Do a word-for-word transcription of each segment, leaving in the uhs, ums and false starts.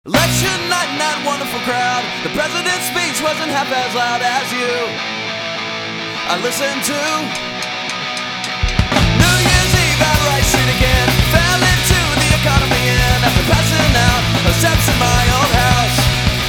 Election night in that wonderful crowd. The president's speech wasn't half as loud as you. I listened to New Year's Eve at Rice Street again. Fell into the economy and after passing out of steps in my old house.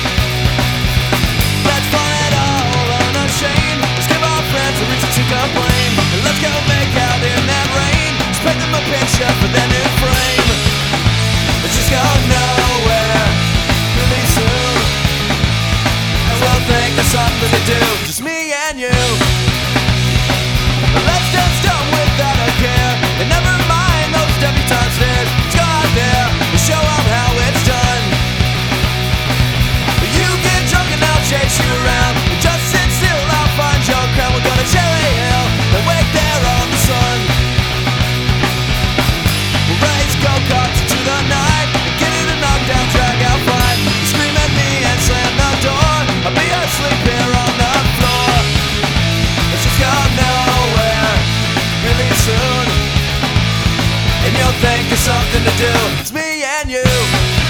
Let's find it all unashamed. Let's give our friends a reason to complain. And let's go make out in that rain. Let's paint them a picture for their new frame. Let's just go nowhere really soon. And we'll think there's something to do, just me and you. Let's just done without a care. And never mind those debutante stares. Let's go out there and show them how it's done. You get drunk and I'll chase you around. And just sit still, I'll find your crown. We're gonna Cherry Hill and wait there on the sun. We'll race go-karts into the night and get in a knockdown, drag out fight. You scream at me and slam the door. I'll be asleep here on the floor. Let's just go nowhere really soon. And you'll think there's something to do, it's me and you.